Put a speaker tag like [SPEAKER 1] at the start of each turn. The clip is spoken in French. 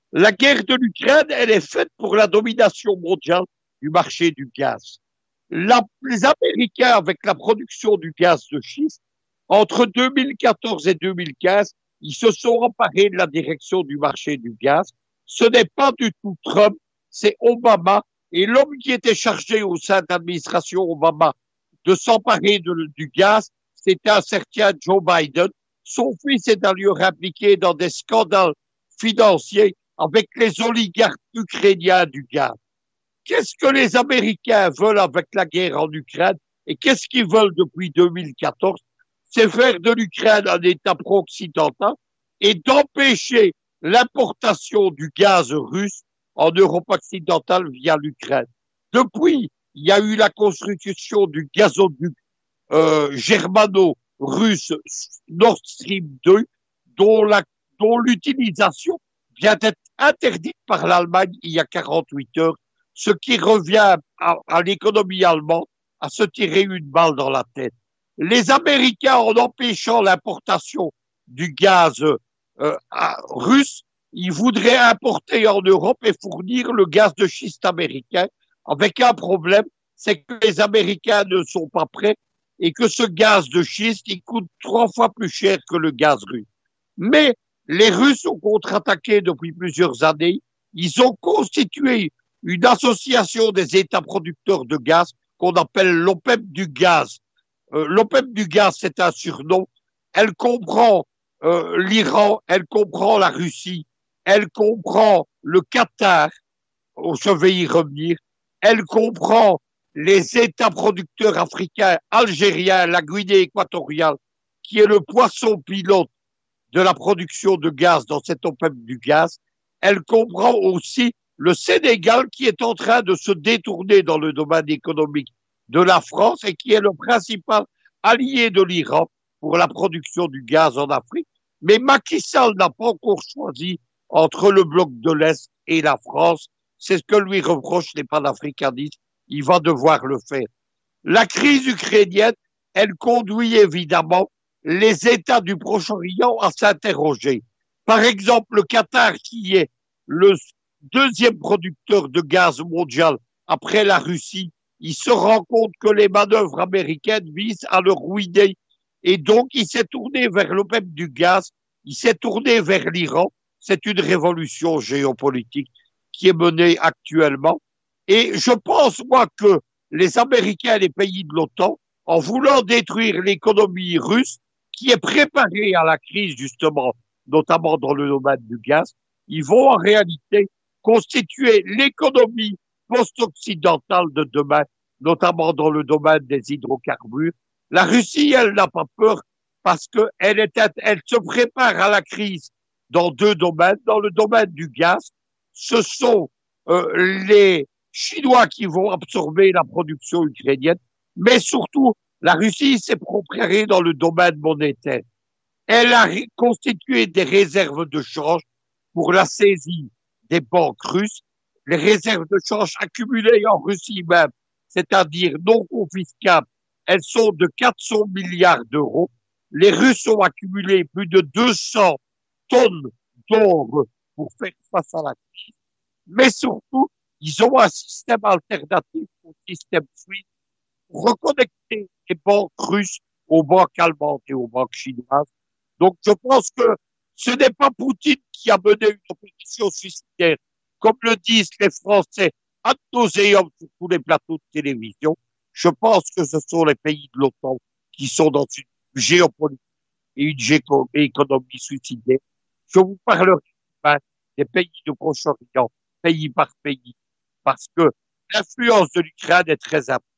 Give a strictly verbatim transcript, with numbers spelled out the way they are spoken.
[SPEAKER 1] La guerre de l'Ukraine, elle est faite pour la domination mondiale du marché du gaz. La, les Américains, avec la production du gaz de schiste, entre deux mille quatorze et deux mille quinze, ils se sont emparés de la direction du marché du gaz. Ce n'est pas du tout Trump, c'est Obama. Et l'homme qui était chargé au sein de l'administration Obama de s'emparer du gaz, c'était un certain Joe Biden. Son fils est d'ailleurs impliqué dans des scandales financiers avec les oligarques ukrainiens du gaz. Qu'est-ce que les Américains veulent avec la guerre en Ukraine et qu'est-ce qu'ils veulent depuis deux mille quatorze? C'est faire de l'Ukraine un État pro-occidental et d'empêcher l'importation du gaz russe en Europe occidentale via l'Ukraine. Depuis, il y a eu la construction du gazoduc euh, germano-russe Nord Stream deux, dont, la, dont l'utilisation vient d'être interdite par l'Allemagne il y a quarante-huit heures, ce qui revient à, à l'économie allemande à se tirer une balle dans la tête. Les Américains, en empêchant l'importation du gaz euh, russe, ils voudraient importer en Europe et fournir le gaz de schiste américain, avec un problème, c'est que les Américains ne sont pas prêts et que ce gaz de schiste, il coûte trois fois plus cher que le gaz russe. Mais les Russes ont contre-attaqué depuis plusieurs années. Ils ont constitué une association des États producteurs de gaz qu'on appelle l'OPEP du gaz. Euh, L'OPEP du gaz, c'est un surnom. Elle comprend euh, l'Iran, elle comprend la Russie, elle comprend le Qatar, je vais y revenir, elle comprend les États producteurs africains, algériens, la Guinée équatoriale, qui est le poisson pilote de la production de gaz dans cette OPEP du gaz. Elle comprend aussi le Sénégal qui est en train de se détourner dans le domaine économique de la France et qui est le principal allié de l'Iran pour la production du gaz en Afrique. Mais Macky Sall n'a pas encore choisi entre le bloc de l'Est et la France. C'est ce que lui reprochent les panafricanistes. Il va devoir le faire. La crise ukrainienne, elle conduit évidemment les États du Proche-Orient à s'interroger. Par exemple, le Qatar, qui est le deuxième producteur de gaz mondial après la Russie, il se rend compte que les manœuvres américaines visent à le ruiner. Et donc, il s'est tourné vers l'OPEP du gaz, il s'est tourné vers l'Iran. C'est une révolution géopolitique qui est menée actuellement. Et je pense, moi, que les Américains et les pays de l'OTAN, en voulant détruire l'économie russe, qui est préparée à la crise, justement, notamment dans le domaine du gaz, ils vont en réalité constituer l'économie post-occidentale de demain, notamment dans le domaine des hydrocarbures. La Russie, elle n'a pas peur parce qu'elle est, elle se prépare à la crise dans deux domaines. Dans le domaine du gaz, ce sont euh, les Chinois qui vont absorber la production ukrainienne, mais surtout, la Russie s'est préparée dans le domaine monétaire. Elle a constitué des réserves de change pour la saisie des banques russes, les réserves de change accumulées en Russie même, c'est-à-dire non confiscables, elles sont de quatre cents milliards d'euros. Les Russes ont accumulé plus de deux cents tonnes d'or pour faire face à la crise. Mais surtout, ils ont un système alternatif au système SWIFT pour reconnecter les banques russes aux banques allemandes et aux banques chinoises. Donc, je pense que ce n'est pas Poutine qui a mené une opération suicidaire, comme le disent les Français ad nauseam sur tous les plateaux de télévision. Je pense que ce sont les pays de l'OTAN qui sont dans une géopolitique et une économie suicidaire. Je vous parlerai hein, des pays de Proche-Orient, pays par pays, parce que l'influence de l'Ukraine est très importante.